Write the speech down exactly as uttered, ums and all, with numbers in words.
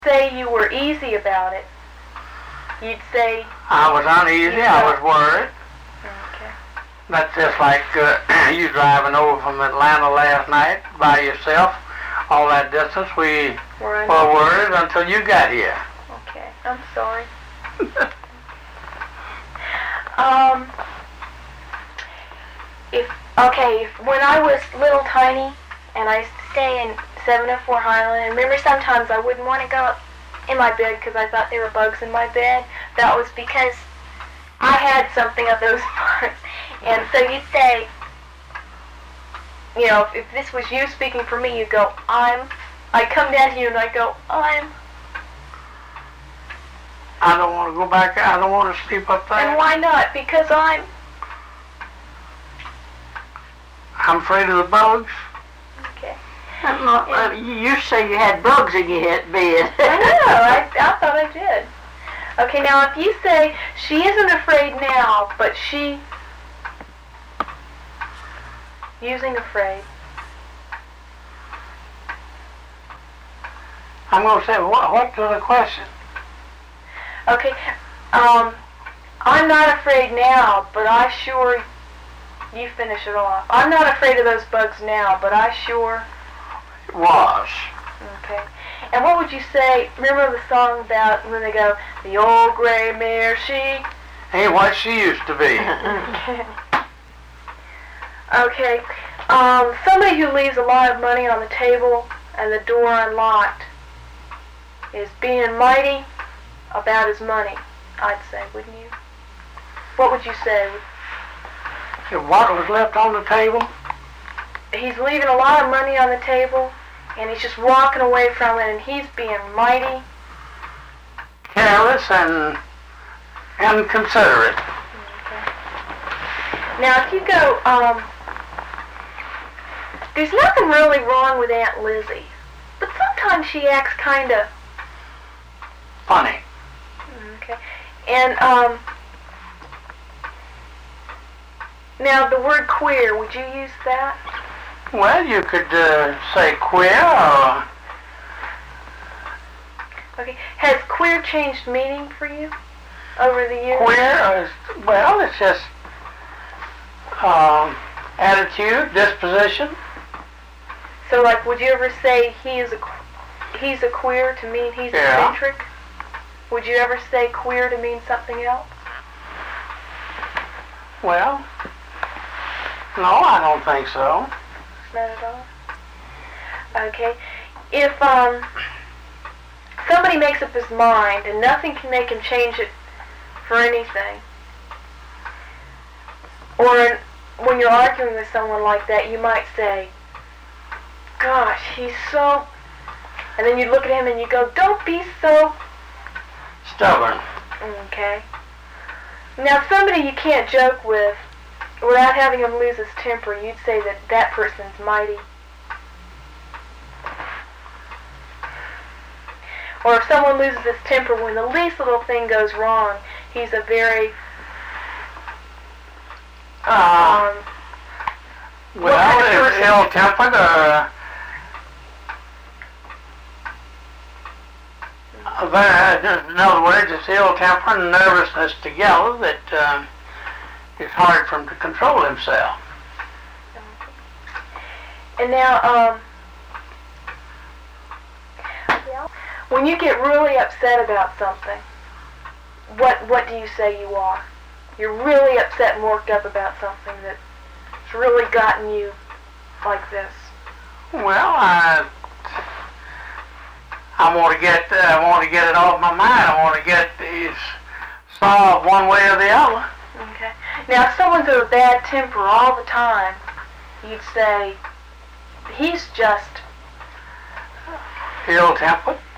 say you were easy about it, you'd say... I was uneasy, I was worried. Okay. That's just like uh, you driving over from Atlanta last night by yourself. All that distance, we were worried until you got here. Okay, I'm sorry. um, if okay, if, when I was little tiny, and I used to stay in seven oh four Highland, and remember sometimes I wouldn't want to go in my bed because I thought there were bugs in my bed. That was because I had something of those bugs. And so you'd say, you know, if, if this was you speaking for me, you'd go, I'm. I'd come down to you and I'd go, I'm. I don't want to go back. I don't want to sleep up there. And why not? Because I'm. I'm afraid of the bugs. Okay. I'm not, uh, you say you had bugs in your head bed. I know. I, I thought I did. Okay, now if you say, she isn't afraid now, but she... Using afraid. I'm going to say, what, what's the question? Okay, um, I'm not afraid now, but I sure... You finish it off. I'm not afraid of those bugs now, but I sure... Was. Okay. And what would you say, remember the song about when they go, the old gray mare, she... Ain't what she used to be. Okay. Okay. Um, somebody who leaves a lot of money on the table and the door unlocked is being mighty about his money, I'd say, wouldn't you? What would you say? What was left on the table? He's leaving a lot of money on the table, and he's just walking away from it, and he's being mighty careless and inconsiderate. Okay. Now, if you go, um, there's nothing really wrong with Aunt Lizzie, but sometimes she acts kind of funny. Okay. And, um, now the word queer, would you use that? Well, you could uh, say queer or... Okay. Has queer changed meaning for you over the years? Queer, is, well, it's just um, attitude, disposition. So, like, would you ever say he is a he's a queer to mean he's yeah. eccentric? Would you ever say queer to mean something else? Well, no, I don't think so. Not at all. Okay. If um somebody makes up his mind and nothing can make him change it for anything, or when you're arguing with someone like that, you might say, gosh, he's so... And then you look at him and you go, don't be so... Stubborn. Okay. Now, somebody you can't joke with without having him lose his temper, you'd say that that person's mighty. Or if someone loses his temper when the least little thing goes wrong, he's a very... Uh, um, well, it's ill-tempered or... Uh, in other words, it's ill-temper and nervousness together that uh, it's hard for him to control himself. And now, um, when you get really upset about something, what what do you say you are? You're really upset and worked up about something that's really gotten you like this. Well, I... I want to get, uh, I want to get it off my mind. I want to get these solved one way or the other. Okay. Now, if someone's in a bad temper all the time, you'd say, he's just... ill-tempered.